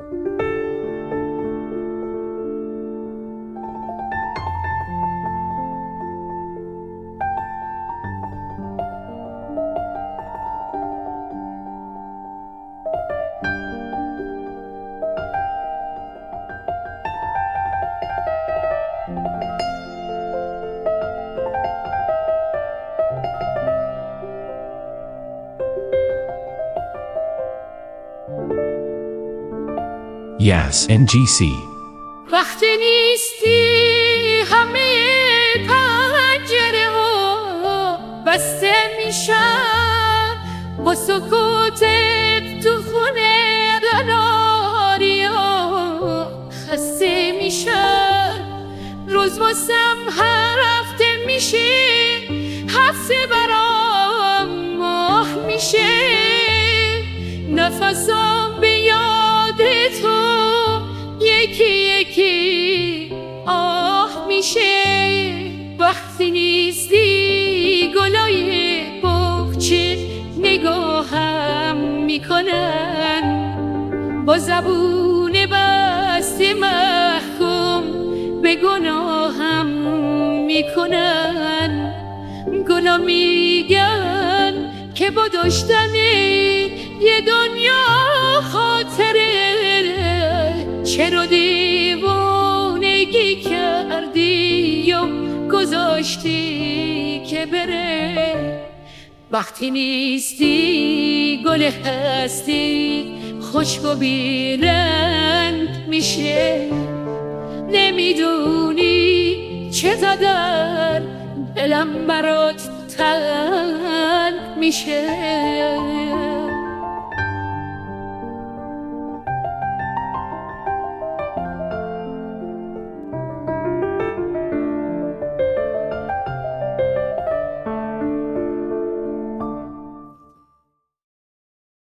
Yes, NGC. وقتی نیستی همه پنجره ها بسته میشن، با سکوتت تو خونه دلاریا خسته میشن. روز واسم هر هفته میشه، هفته برام ماه میشه. نفسم به یاد تو یکی یکی آه میشه. وقتی نیستی گلای بغچه نگاهم میکنن، با زبون بسته محکوم به گناهم میکنن. گلا میگن که با داشتن یه دنیا خاطره، چرا دیوانگی کردی و گذاشتی که بره. وقتی نیستی گل هستی خشک و بیرنگ میشه. نمیدونی چقدر دلم برات تنگ میشه.